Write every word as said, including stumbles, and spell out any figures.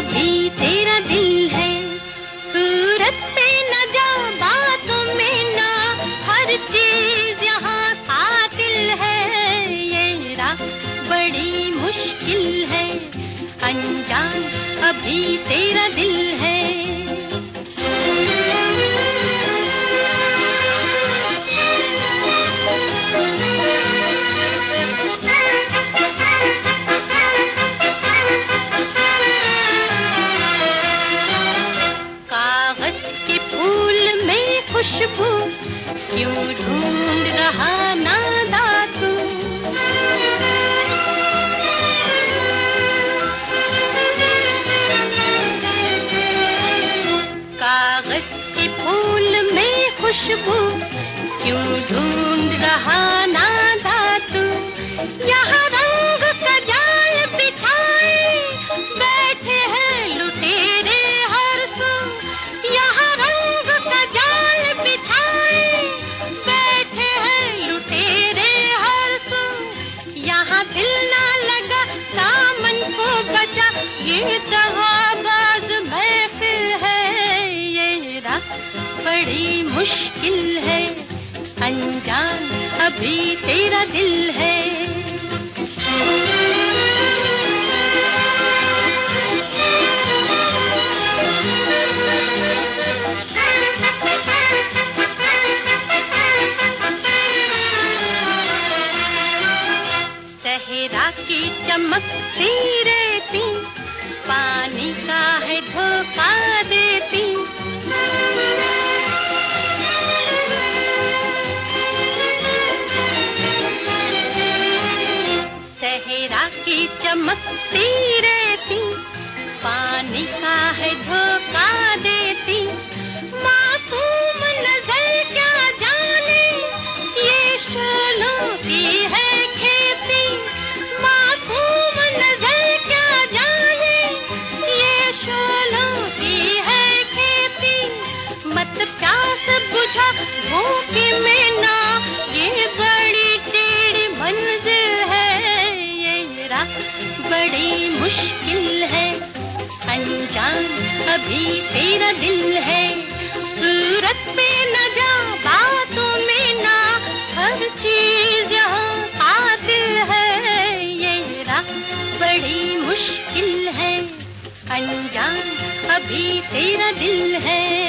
अभी तेरा दिल है, सूरत पे न जा, बातों में ना, हर चीज यहाँ कातिल है। ये राह बड़ी मुश्किल है, अनजान अभी तेरा दिल है। कागज के फूल में खुशबू क्यों ढूंढ रहा नादा तू। कागज के फूल में खुशबू क्यों ढूंढ रहा नादा तू। यहाँ रंग का जाल बिछाए बैठे हैं लुटेरे हर सू। यहाँ रंग का जाल बिछाए बैठे हैं लुटेरे हर सू। यहाँ दिल ना लगा दामन को बचा, ये दगाबाज महफिल है। ये राह बड़ी मुश्किल है, अनजान अभी तेरा दिल है। सहरा की चमकती रेती पानी का है धोखा देती। सहरा की चमकती रेती पानी का है धोखा देती। मासूम नजर क्या जाने ये शोलों की है खेती। मासूम नजर क्या जाने ये शोलों की है खेती। मत प्यास बुझा भूखे में ना, ये बड़ी टेढ़ी मंजिल है। ये राह बड़ी मुश्किल है, अनजान अभी तेरा दिल है। सूरत पे न जा, बातों में ना, हर चीज यहाँ कातिल है। ये राह बड़ी मुश्किल है, अनजान अभी तेरा दिल है।